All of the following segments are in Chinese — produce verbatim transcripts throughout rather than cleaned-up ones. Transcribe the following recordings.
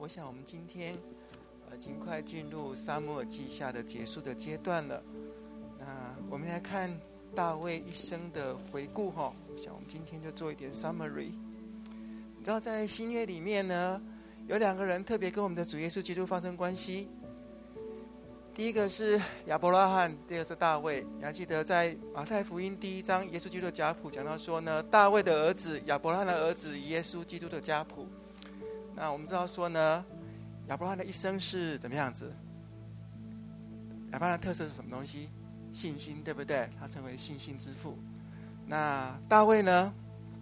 我想我们今天呃尽快进入撒母耳记下的结束的阶段了。那我们来看大卫一生的回顾哈。我想我们今天就做一点 summary。你知道在新约里面呢，有两个人特别跟我们的主耶稣基督发生关系。第一个是亚伯拉罕，第二个是大卫。你还记得在马太福音第一章，耶稣基督的家谱讲到说呢，大卫的儿子、亚伯拉罕的儿子、耶稣基督的家谱。那我们知道说呢，亚伯拉罕的一生是怎么样子？亚伯拉罕的特色是什么东西？信心，对不对？他成为信心之父。那大卫呢？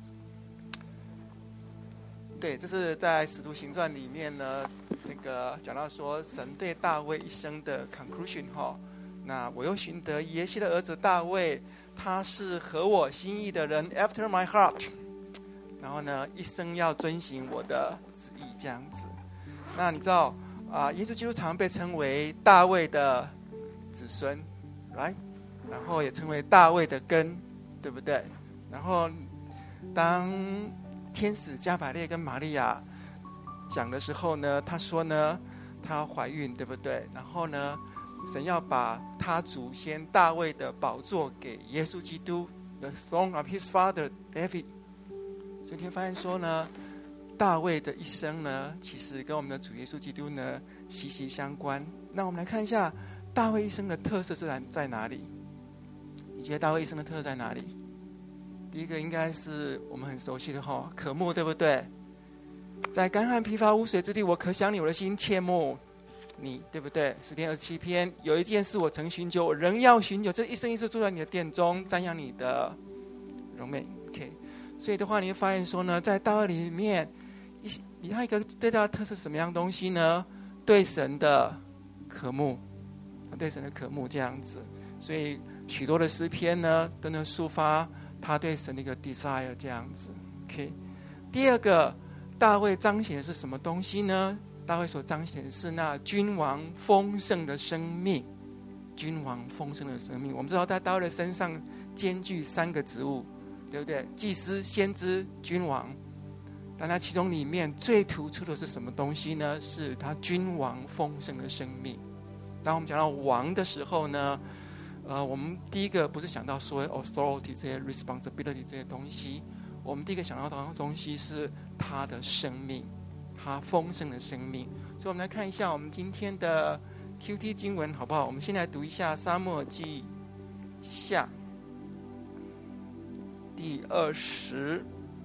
对，这是在《使徒行传》里面呢，那个讲到说神对大卫一生的 conclusion 哈。那我又寻得耶西的儿子大卫，他是合我心意的人 ，after my heart。然后呢，一生要遵行我的旨意，这样子。那你知道啊，耶稣基督常被称为大卫的子孙，来，然后也称为大卫的根，对不对？然后当天使加百列跟玛利亚讲的时候呢，他说呢，她怀孕，对不对？然后呢，神要把他祖先大卫的宝座给耶稣基督 ，the throne of his father David。所以你会发现说呢，大卫的一生呢，其实跟我们的主耶稣基督呢息息相关。那我们来看一下大卫一生的特色是在哪里？你觉得大卫一生的特色在哪里？第一个应该是我们很熟悉的哈，渴慕，对不对？在干旱疲乏无水之地，我可想你，我的心切慕你，对不对？诗篇二十七篇，有一件事我曾寻求，我仍要寻求，这一生一世住在你的殿中，瞻仰你的荣美。OK。所以的话，你会发现说呢，在大卫里面，你看一个最大的特色是什么样的东西呢？对神的渴慕，对神的渴慕这样子。所以许多的诗篇呢，都能抒发他对神的一个 desire 这样子。OK。第二个，大卫彰显的是什么东西呢？大卫所彰显的是那君王丰盛的生命，君王丰盛的生命。我们知道，在大卫的身上兼具三个职务。对不对？祭司、先知、君王，但他其中里面最突出的是什么东西呢？是他君王丰盛的生命。当我们讲到王的时候呢，呃，我们第一个不是想到所谓 authority 这些 responsibility 这些东西，我们第一个想到的东西是他的生命，他丰盛的生命。所以我们来看一下我们今天的 Q T 经文好不好？我们先来读一下撒母耳记下第二十，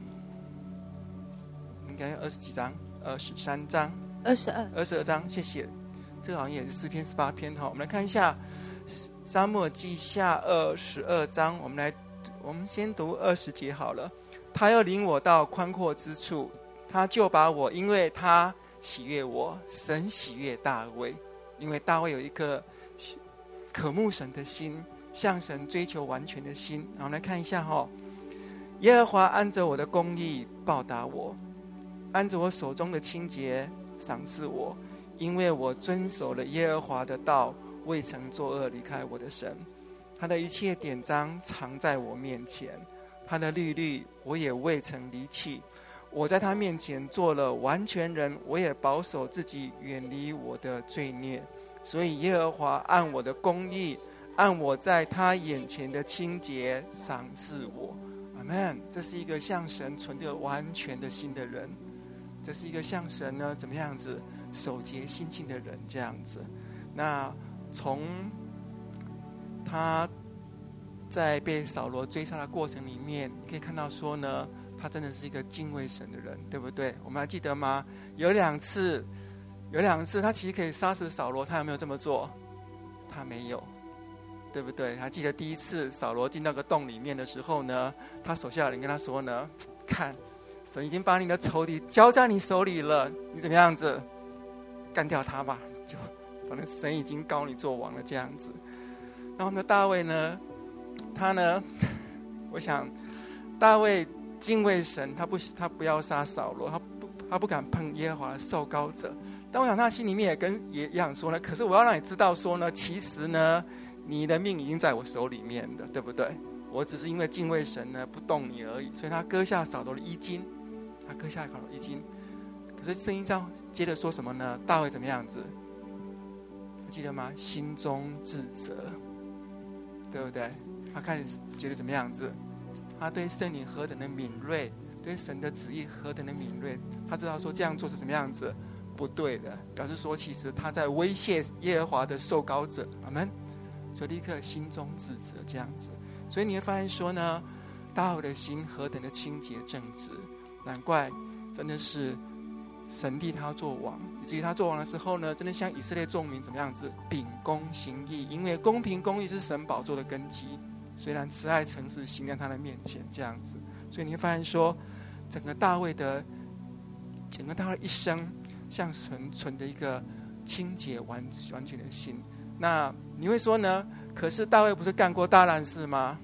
应该二十几章，二十三章， 二十二， 二十二章，谢谢。这个好像也是四篇、十八篇哈。我们来看一下撒母耳记下二十二章，我们来，我们先读二十节好了。他要领我到宽阔之处，他就把我，因为他喜悦我，神喜悦大卫，因为大卫有一颗渴慕神的心，向神追求完全的心。然后我们来看一下哈。耶和华按着我的公义报答我，按着我手中的清洁赏赐我，因为我遵守了耶和华的道，未曾作恶离开我的神。他的一切典章藏在我面前，他的律例我也未曾离弃。我在他面前做了完全人，我也保守自己远离我的罪孽。所以耶和华按我的公义，按我在他眼前的清洁赏赐我。Amen， 这是一个向神存着完全的心的人，这是一个向神呢怎么样子守节心清的人这样子。那从他在被扫罗追杀的过程里面，你可以看到说呢，他真的是一个敬畏神的人，对不对？我们还记得吗？有两次，有两次他其实可以杀死扫罗，他有没有这么做？他没有。对不对？还记得第一次扫罗进到个洞里面的时候呢，他手下的人跟他说呢，看，神已经把你的仇敌交在你手里了，你怎么样子干掉他吧，就反正神已经膏你做王了这样子。然后呢，大卫呢，他呢，我想大卫敬畏神，他不他不要杀扫罗，他不他不敢碰耶和华的受膏者。但我想他心里面也跟也一样说呢，可是我要让你知道说呢，其实呢，你的命已经在我手里面的，对不对？我只是因为敬畏神呢，不动你而已。所以他割下扫罗的衣襟，他割下扫罗的衣襟。可可是圣经上接着说什么呢？大卫怎么样子？还记得吗？心中自责，对不对？他开始觉得怎么样子？他对圣灵何等的敏锐，对神的旨意何等的敏锐，他知道说这样做是怎么样子不对的，表示说其实他在威胁耶和华的受膏者，阿们。所以立刻心中自责这样子。所以你会发现说呢，大卫的心何等的清洁正直，难怪真的是神立他做王，以至于他做王的时候呢，真的像以色列众民怎么样子秉公行义，因为公平公义是神宝座的根基。虽然慈爱诚实行在他的面前这样子，所以你会发现说，整个大卫的整个大卫一生，像神存的一个清洁完完全的心。那你会说呢？可是大卫不是干过大烂事吗？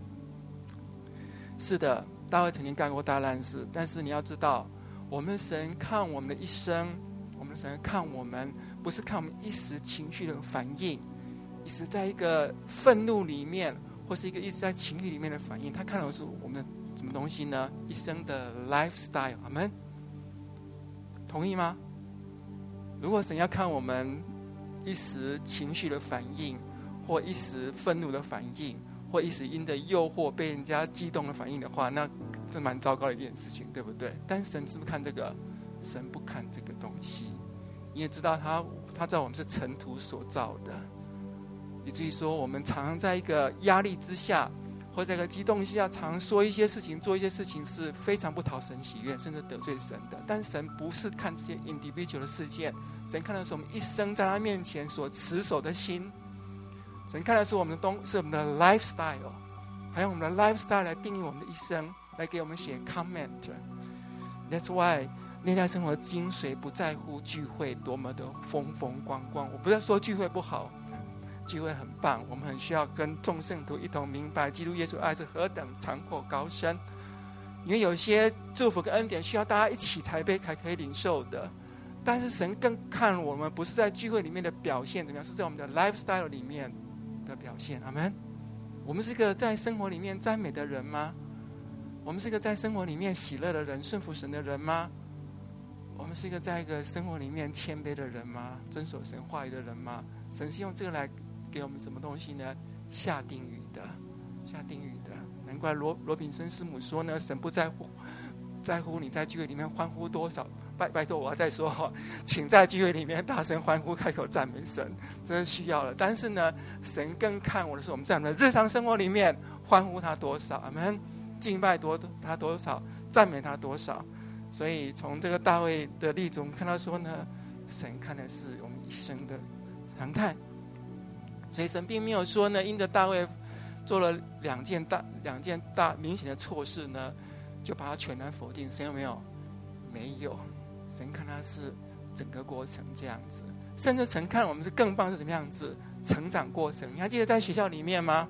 是的，大卫曾经干过大烂事，但是你要知道，我们神看我们的一生，我们神看我们不是看我们一时情绪的反应，一时在一个愤怒里面，或是一个一直在情绪里面的反应，他看到的是我们的什么东西呢？一生的 lifestyle。阿们，同意吗？如果神要看我们一时情绪的反应，或一时愤怒的反应，或一时因的诱惑被人家激动的反应的话，那这蛮糟糕的一件事情，对不对？但神是不是看这个？神不看这个东西，你也知道他他知道我们是尘土所造的，以至于说我们常常在一个压力之下，或者在一个激动之下，常说一些事情、做一些事情是非常不讨神喜悦，甚至得罪神的。但神不是看这些 individual 的事件，神看的是我们一生在他面前所持守的心。神看的是我们的东，是我们的 lifestyle， 还用我们的 lifestyle 来定义我们的一生，来给我们写 comment。That's why 内在生活的精髓不在乎聚会多么的风风光光。我不是说聚会不好，聚会很棒，我们很需要跟众圣徒一同明白基督耶稣爱是何等长阔高深。因为有些祝福跟恩典需要大家一起才被才可以领受的。但是神更看我们不是在聚会里面的表现怎么样，是在我们的 lifestyle 里面的表现。阿们。我们是一个在生活里面赞美的人吗？我们是一个在生活里面喜乐的人，顺服神的人吗？我们是一个在一个生活里面谦卑的人吗？遵守神话语的人吗？神是用这个来给我们什么东西呢？下定语的，下定语的。难怪罗罗炳生师母说呢，神不在乎在乎你在聚会里面欢呼多少。拜拜托，我要再说哈，请在聚会里面大声欢呼，开口赞美神，这是需要的。但是呢，神更看我的是我们在我们的日常生活里面欢呼他多少，我们敬拜多他多少，赞美他多少。所以从这个大卫的例子，我们看到说呢，神看的是我们一生的常态。所以神并没有说呢，因着大卫做了两件大两件大明显的错事呢，就把他全然否定。神有没有？没有。神看他是整个过程这样子，甚至神看我们是更棒是怎么样子成长过程。你还记得在学校里面吗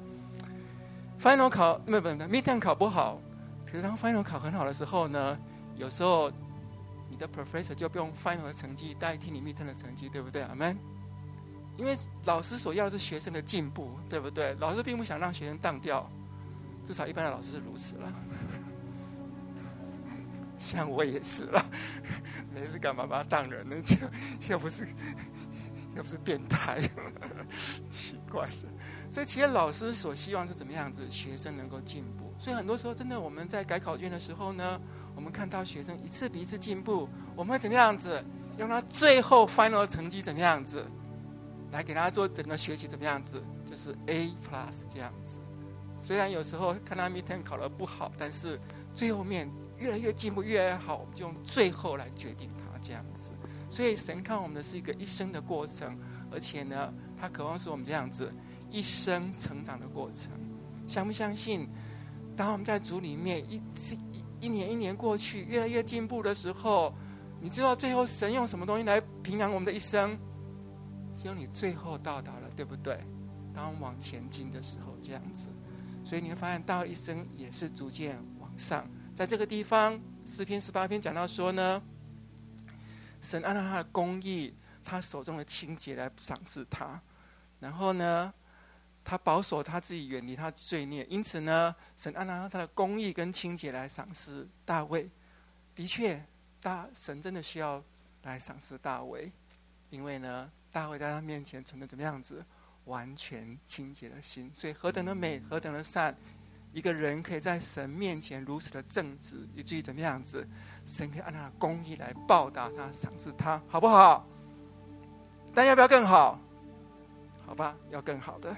？Final 考不不不 ，Midterm 考不好，可是当 Final 考很好的时候呢，有时候你的 Professor 就不用 Final 的成绩代替你 Midterm 的成绩，对不对？阿们。因为老师所要的是学生的进步，对不对？老师并不想让学生当掉，至少一般的老师是如此了。像我也是了，没事干嘛把他当人呢？又不是又不是变态，奇怪的。所以其实老师所希望是怎么样子，学生能够进步。所以很多时候真的我们在改考卷的时候呢，我们看到学生一次比一次进步，我们会怎么样子用他最后 final 的成绩怎么样子来给他做整个学期怎么样子，就是 A plus 这样子。虽然有时候看他 midterm 考得不好，但是最后面越来越进步，越来越好，我们就用最后来决定他这样子。所以神看我们的是一个一生的过程，而且呢，他渴望是我们这样子一生成长的过程。相不相信？当我们在主里面一一年一年过去，越来越进步的时候，你知道最后神用什么东西来评量我们的一生？只有你最后到达了，对不对？当我们往前进的时候，这样子。所以你会发现，大卫一生也是逐渐往上。在这个地方，诗篇十八篇讲到说呢，神按照他的公义，他手中的清洁来赏赐他，然后呢，他保守他自己，远离他罪孽。因此呢，神按照他的公义跟清洁来赏赐大卫。的确，大神真的需要来赏识大卫，因为呢，大卫在他面前存的怎么样子？完全清洁的心。所以何等的美，何等的善，一个人可以在神面前如此的正直，以至于怎么样子？神可以按他的公义来报答他，赏识他，好不好？但要不要更好？好吧，要更好的。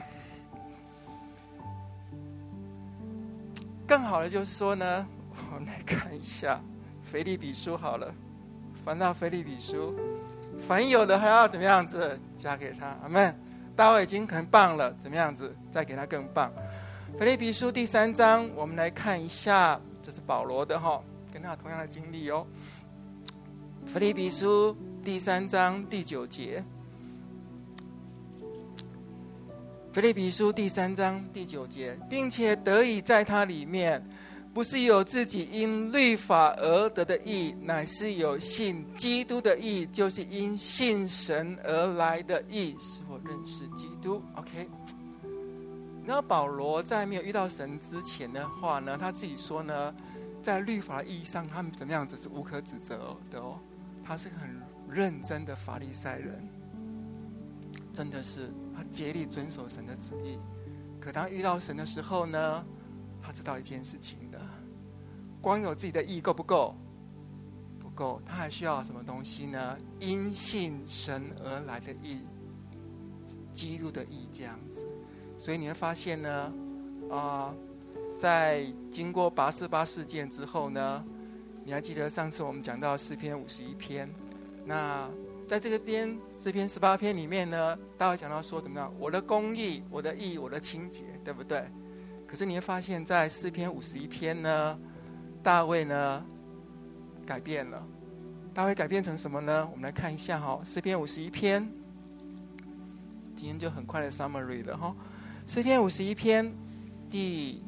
更好的就是说呢，我们来看一下腓立比书好了，翻到腓立比书，凡有的还要怎么样子加给他，阿们。大卫已经很棒了，怎么样子再给他更棒。腓立比书第三章，我们来看一下，这是保罗的哈，跟他同样的经历哦。腓立比书第三章第九节，腓立比书第三章第九节，并且得以在他里面，不是有自己因律法而得的义，乃是有信基督的义，就是因信神而来的义，使我认识基督。 OK， 然后保罗在没有遇到神之前的话呢，他自己说呢，在律法的意义上，他们怎么样子是无可指责的哦。他是很认真的法利赛人，真的是他竭力遵守神的旨意。可当遇到神的时候呢，他知道一件事情的，光有自己的义够不够？不够，他还需要什么东西呢？因信神而来的义，基督的义，这样子。所以你会发现呢，啊、呃，在经过拔示巴事件之后呢，你还记得上次我们讲到诗篇五十一篇，那在这个篇诗篇十八篇里面呢，大卫讲到说怎么样？我的公义，我的义，我的清洁，对不对？可是你会发现在诗篇五十一篇呢，大卫呢改变了。大卫改变成什么呢？我们来看一下哈，诗篇五十一篇，今天就很快的 summary 了哈。诗篇五十一篇第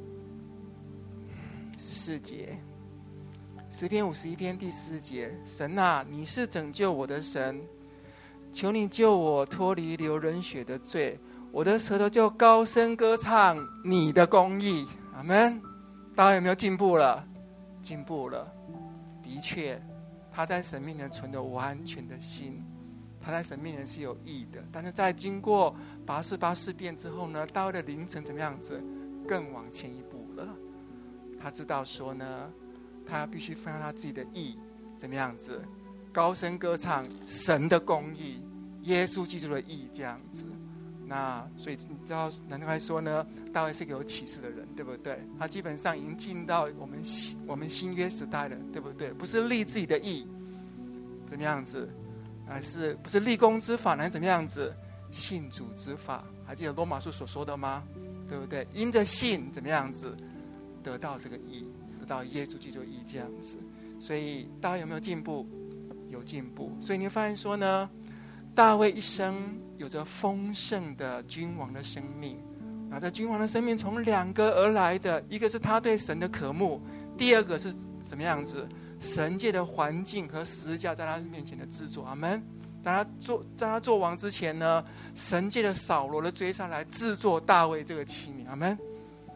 十四节，诗篇五十一篇第四节，神啊，你是拯救我的神，求你救我脱离流人血的罪，我的舌头就高声歌唱你的公义。阿们。大家有没有进步了？进步了。的确，他在神面前存着完全的心，他在神面前是有义的。但是在经过拔示巴事变之后呢，大卫的灵程怎么样子？更往前一步了。他知道说呢，他必须分享他自己的义，怎么样子？高声歌唱神的公义，耶稣基督的义，这样子。那所以你知道，难怪说呢，大卫是个有启示的人，对不对？他基本上已经进到我们我们新约时代了，对不对？不是立自己的义，怎么样子？而是不是立功之法，乃是怎么样子？信主之法。还记得罗马书所说的吗？对不对？因着信，怎么样子得到这个义，得到耶稣基督的义，这样子。所以大卫有没有进步？有进步。所以你会发现说呢，大卫一生有着丰盛的君王的生命，那这君王的生命从两个而来的，一个是他对神的渴慕，第二个是怎么样子？神界的环境和十字架在他面前的制作。阿们。在他做在他做王之前呢，神界的扫罗的追上来制作大卫这个器皿。阿们。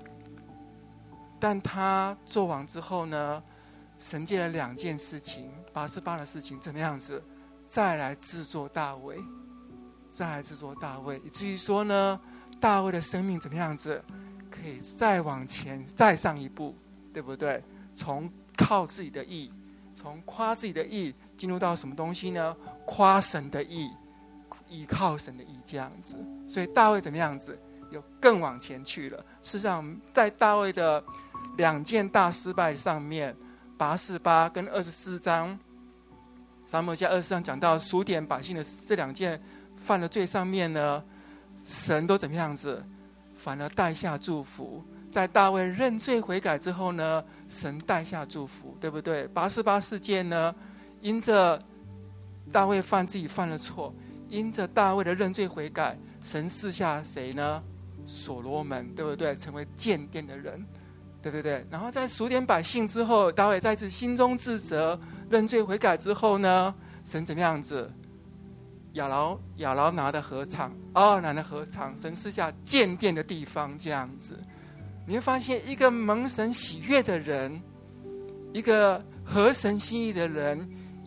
但他做王之后呢，神界的两件事情，拔示巴的事情怎么样子？再来制作大卫，再来制作大卫，以至于说呢，大卫的生命怎么样子，可以再往前再上一步，对不对？从靠自己的义，从夸自己的义，进入到什么东西呢？夸神的义，依靠神的义，这样子。所以大卫怎么样子，有更往前去了。事实上，在大卫的两件大失败上面，拔示巴跟二十四章。撒母耳记二十四章讲到数点百姓的这两件犯了罪上面呢，神都怎么样子？反而带下祝福。在大卫认罪悔改之后呢，神带下祝福，对不对？拔示巴事件呢，因着大卫犯自己犯了错，因着大卫的认罪悔改，神赐下谁呢？所罗门，对不对？成为建殿的人，对不对？然后在数点百姓之后，大卫再次心中自责，认罪悔改之后呢，神怎么样子？亚劳亚劳拿的禾场，阿尔南的禾场，神赐下建殿的地方，这样子。你会发现，一个蒙神喜悦的人，一个合神心意的人，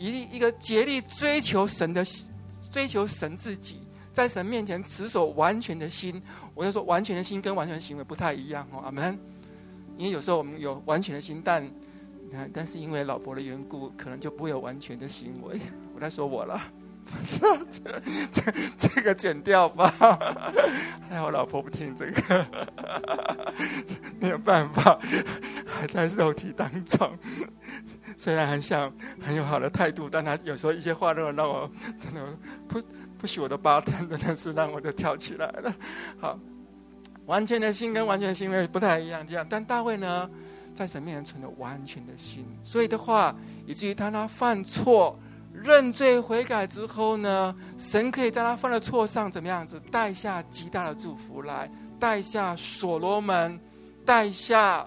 一一个竭力追求神的追求神自己，在神面前持守完全的心。我就说完全的心跟完全的行为不太一样哦，阿们。因为有时候我们有完全的心，但但是因为老婆的缘故，可能就不会有完全的行为。我在说我了，这这个剪掉吧。还好老婆不听这个，没有办法，还在肉体当中。虽然很想很有好的态度，但他有时候一些话让我真的不不许我的巴腾，真的是让我就跳起来了。好，完全的心跟完全的行为不太一样，这样。但大卫呢，在神面前存了完全的心，所以的话，以至于当他犯错、认罪悔改之后呢，神可以在他犯的错上怎么样子，带下极大的祝福来，带下所罗门，带下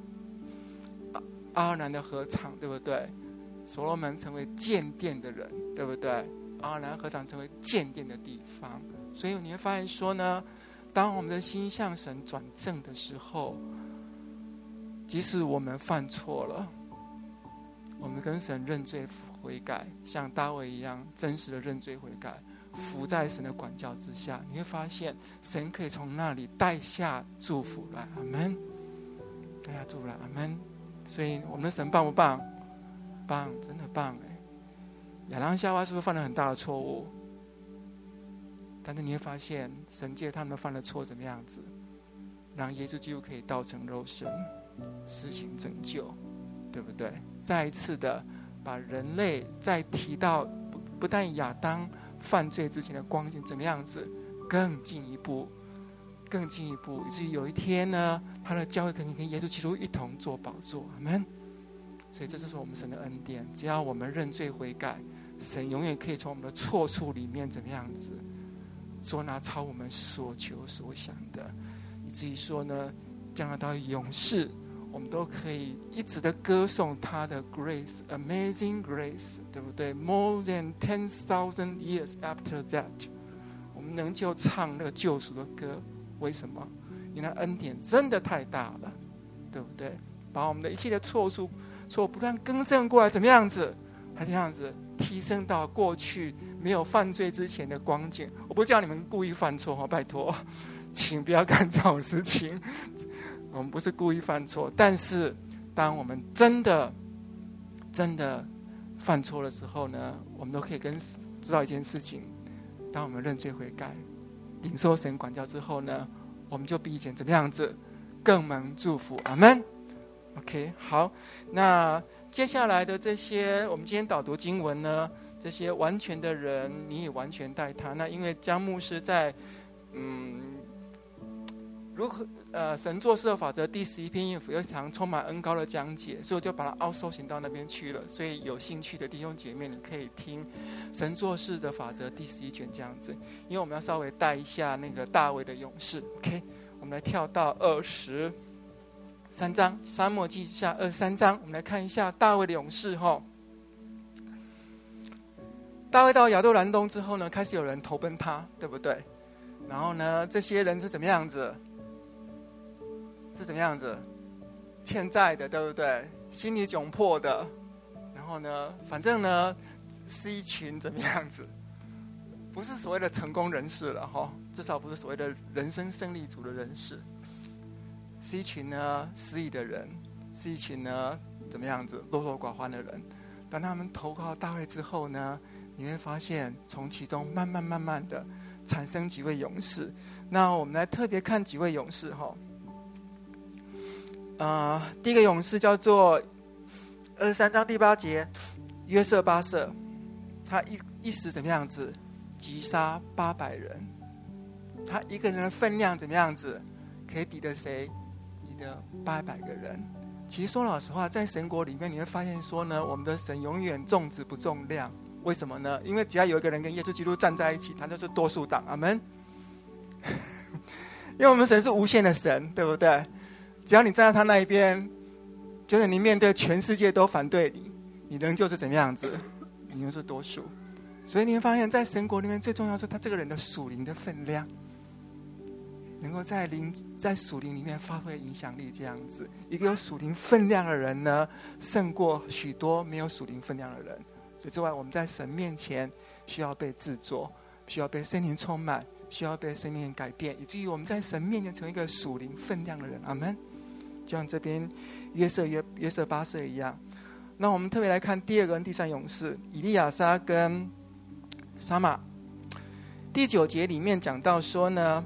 阿兰的禾场，对不对？所罗门成为建殿的人，对不对？阿兰禾场成为建殿的地方，所以你会发现说呢，当我们的心向神转正的时候，即使我们犯错了，我们跟神认罪悔改，像大卫一样真实的认罪悔改，伏在神的管教之下，你会发现神可以从那里带下祝福来，阿们，带下祝福来，阿们。所以我们的神棒不棒？棒，真的棒哎！亚当夏娃是不是犯了很大的错误？但是你会发现，神借他们犯的错怎么样子，让耶稣基督可以道成肉身，施行拯救，对不对？再一次的把人类在提到 不, 不但亚当犯罪之前的光景怎么样子，更进一步，更进一步，以至于有一天呢，他的教会可以跟耶稣基督一同做宝座，阿们。所以这就是我们神的恩典，只要我们认罪悔改，神永远可以从我们的错处里面怎么样子做那超我们所求所想的，以至于说呢，将来到永世，我们都可以一直的歌颂他的 grace amazing grace， 对不对？ More than ten thousand years after that， 我们能就唱那个救赎的歌。为什么？因为恩典真的太大了，对不对？把我们的一切的错处错不断更正过来，怎么样子？还这样子提升到过去没有犯罪之前的光景。我不叫你们故意犯错，拜托，请不要干这种事情。我们不是故意犯错，但是当我们真的真的犯错的时候呢，我们都可以跟知道一件事情：当我们认罪悔改、领受神管教之后呢，我们就比以前怎么样子更蒙祝福。阿们。OK， 好，那接下来的这些，我们今天导读经文呢，这些完全的人，你也完全待他。那因为江牧师在，嗯，如何呃神做事的法则第十一篇有一场充满恩膏的讲解，所以我就把它 outsourcing 到那边去了。所以有兴趣的弟兄姐妹，你可以听神做事的法则第十一卷这样子。因为我们要稍微带一下那个大卫的勇士。OK， 我们来跳到二十。三章，撒母耳记下二十三章，我们来看一下大卫的勇士哈。大卫到亚杜兰东之后呢，开始有人投奔他，对不对？然后呢，这些人是怎么样子？是怎么样子？欠债的，对不对？心里窘迫的。然后呢，反正呢，是一群怎么样子？不是所谓的成功人士了哈，至少不是所谓的人生胜利组的人士。是一群呢失意的人，是一群呢怎么样子落落寡欢的人。当他们投靠大卫之后呢，你会发现从其中慢慢慢慢的产生几位勇士。那我们来特别看几位勇士哈。呃，第一个勇士叫做二十三章第八节，约瑟巴瑟，他一一时怎么样子击杀八百人，他一个人的分量怎么样子可以抵得谁？八百个人。其实说老实话，在神国里面你会发现说呢，我们的神永远重质不重量。为什么呢？因为只要有一个人跟耶稣基督站在一起，他就是多数党。阿们。因为我们神是无限的神，对不对？只要你站在他那一边，就是你面对全世界都反对你，你仍旧是怎么样子？你又是多数。所以你会发现在神国里面最重要是他这个人的属灵的分量，能够在灵在属灵里面发挥影响力，这样子，一个有属灵分量的人呢，胜过许多没有属灵分量的人。 所以之外，我们在神面前需要被制作，需要被圣灵充满，需要被圣灵改变，以至于我们在神面前成为一个属灵分量的人。阿们。就像这边约瑟约约瑟巴瑟一样。那我们特别来看第二个跟第三勇士以利亚撒跟沙玛。第九节里面讲到说呢，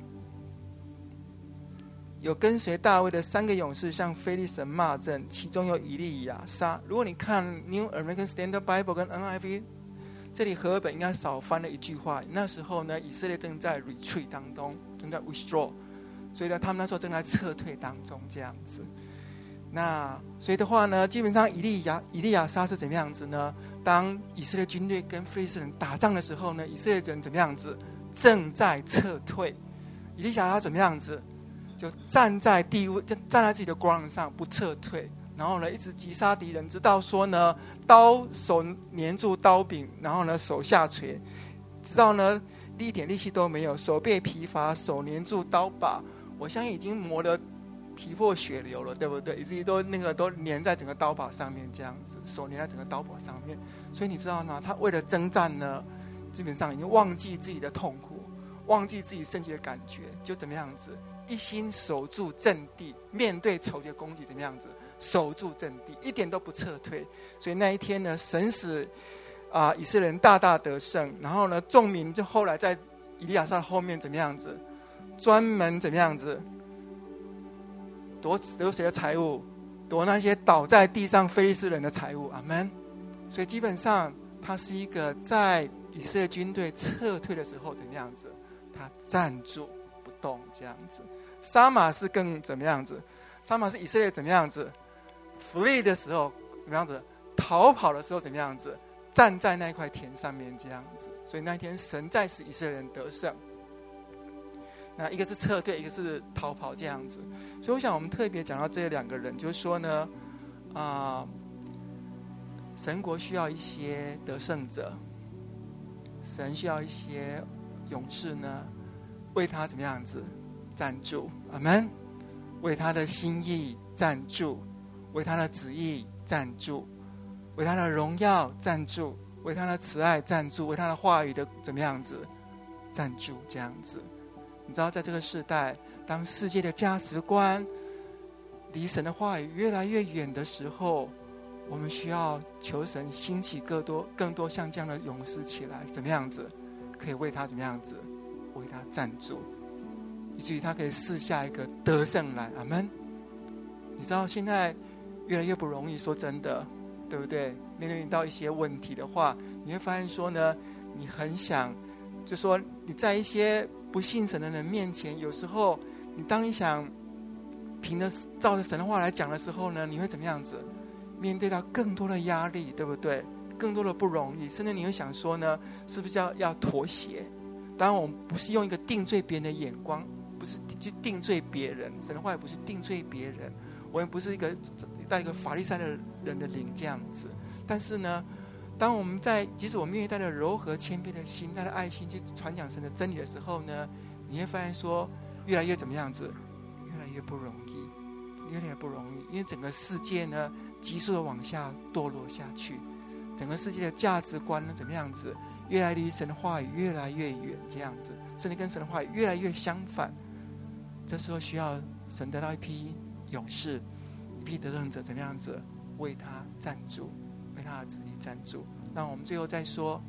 有跟随大卫的三个勇士向非利士人骂阵，其中有以利亚撒。如果你看 New American Standard Bible 跟 N I V， 这里和合本应该少翻了一句话。那时候呢，以色列正在 retreat 当中，正在 withdraw， 所以呢，他们那时候正在撤退当中这样子。那所以的话呢，基本上以利亚以利亚撒是怎么样子呢？当以色列军队跟非利士人打仗的时候呢，以色列人怎么样子？正在撤退。以利亚撒怎么样子？就站在地位，就站在自己的 ground 上不撤退，然后呢，一直击杀敌人，直到说呢，刀手粘住刀柄，然后呢，手下垂，直到呢，一点力气都没有，手背疲乏，手粘住刀把。我相信已经磨得皮破血流了，对不对？以至于都那个都粘在整个刀把上面，这样子，手粘在整个刀把上面。所以你知道吗？他为了征战呢，基本上已经忘记自己的痛苦，忘记自己身体的感觉，就怎么样子？一心守住阵地，面对仇敌的攻击，怎么样子？守住阵地，一点都不撤退。所以那一天呢，神使啊、呃、以色列人大大得胜。然后呢，众民就后来在以利亚撒后面怎么样子？专门怎么样子？夺夺谁的财物？夺那些倒在地上非利士人的财物。阿们。所以基本上，他是一个在以色列军队撤退的时候怎么样子？他站住不动这样子。沙玛是更怎么样子？沙玛是以色列怎么样子 ？flee 的时候怎么样子？逃跑的时候怎么样子？站在那块田上面这样子。所以那天神在使以色列人得胜。那一个是撤退，一个是逃跑这样子。所以我想我们特别讲到这两个人，就是说呢，啊、呃，神国需要一些得胜者，神需要一些勇士呢，为他怎么样子？站住，阿们，为他的心意站住，为他的旨意站住，为他的荣耀站住，为他的慈爱站住，为他的话语的怎么样子站住这样子。你知道在这个时代，当世界的价值观离神的话语越来越远的时候，我们需要求神兴起更多更多像这样的勇士起来，怎么样子可以为他怎么样子为他站住，以至于他可以赐下一个得胜来。阿们。你知道现在越来越不容易，说真的，对不对？面对到一些问题的话，你会发现说呢，你很想就说你在一些不信神的人面前，有时候你当你想凭着照着神的话来讲的时候呢，你会怎么样子？面对到更多的压力，对不对？更多的不容易，甚至你会想说呢，是不是要要妥协？当然，我们不是用一个定罪别人的眼光，不是去定罪别人，神的话也不是定罪别人，我也不是一个带一个法利赛的人的灵这样子。但是呢，当我们在即使我们愿意带着柔和谦卑的心，带着爱心去传讲神的真理的时候呢，你会发现说，越来越怎么样子？越来越不容易，越来越不容易，因为整个世界呢，急速的往下堕落下去，整个世界的价值观呢，怎么样子？越来离神的话语越来越远，这样子，甚至跟神的话语越来越相反。这时候需要神得到一批勇士，一批得胜者，怎么样子为他站住？为他的旨意站住。那我们最后再说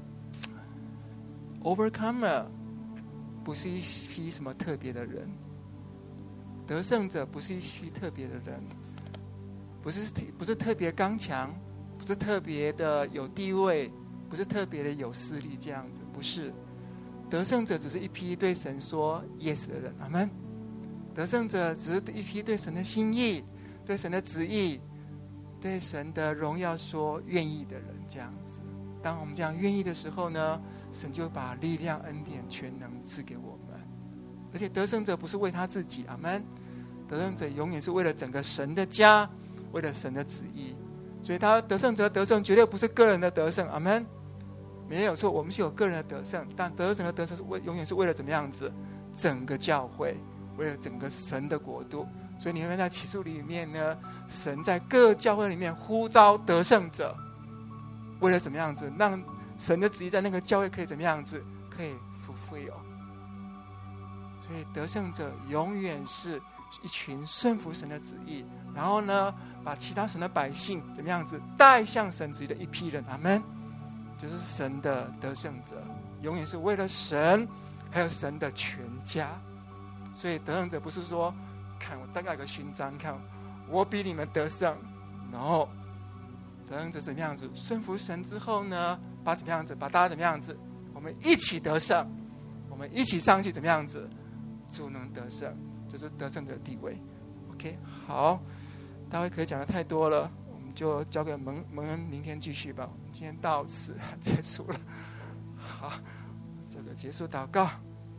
，Overcomer 不是一批什么特别的人，得胜者不是一批特别的人，不是不是特别刚强，不是特别的有地位，不是特别的有势力，这样子不是。得胜者只是一批对神说 yes 的人，阿们。得胜者只是一批对神的心意、对神的旨意、对神的荣耀说愿意的人，这样子。当我们这样愿意的时候呢，神就把力量、恩典、全能赐给我们。而且得胜者不是为他自己，阿们。得胜者永远是为了整个神的家，为了神的旨意。所以他得胜者的得胜绝对不是个人的得胜，阿们。没有错，我们是有个人的得胜，但得胜的得胜是为永远是为了怎么样子？整个教会，为了整个神的国度。所以你会在启示录里面呢，神在各教会里面呼召得胜者， 为了怎么样子让神的旨意在那个教会可以怎么样子可以fulfill。所以得胜者永远是一群顺服神的旨意，然后呢把其他神的百姓怎么样子带向神旨意的一批人。阿们。就是神的得胜者永远是为了神还有神的全家。所以得胜者不是说看我大概有个勋章，看我比你们得胜，然后得胜者怎么样子顺服神之后呢，把怎么样子把大家怎么样子我们一起得胜，我们一起上去怎么样子主能得胜，这是得胜者的地位。 OK， 好，大卫可以讲的太多了，我们就交给蒙蒙恩明天继续吧。我们今天到此结束了。好，这个结束祷告。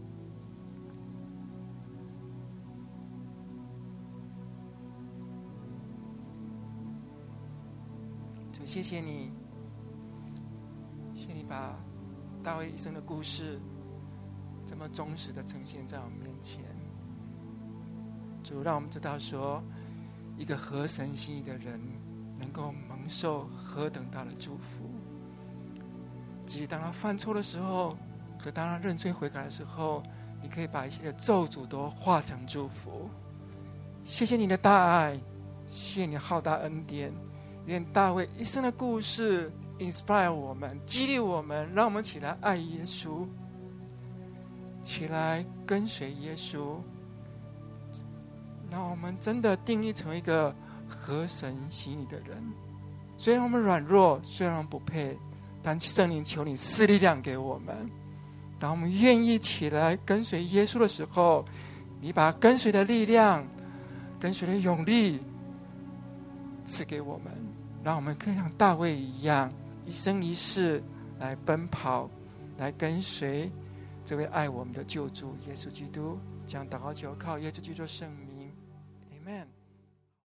主，谢谢你，谢谢你把大卫一生的故事这么忠实的呈现在我们面前。主，让我们知道说，一个合神心意的人能够蒙受何等大的祝福。即使当他犯错的时候，可当他认罪悔改的时候，你可以把一切的咒诅都化成祝福。谢谢你的大爱，谢谢你的浩大恩典。愿大卫一生的故事 inspire 我们，激励我们，让我们起来爱耶稣，起来跟随耶稣，让我们真的定义成一个合神心意的人。虽然我们软弱，虽然我们不配，但圣灵求你赐力量给我们。当我们愿意起来跟随耶稣的时候，你把跟随的力量、跟随的勇力赐给我们，让我们可以像大卫一样，一生一世来奔跑，来跟随这位爱我们的救主耶稣基督。将祷告求靠耶稣基督的圣名 Amen。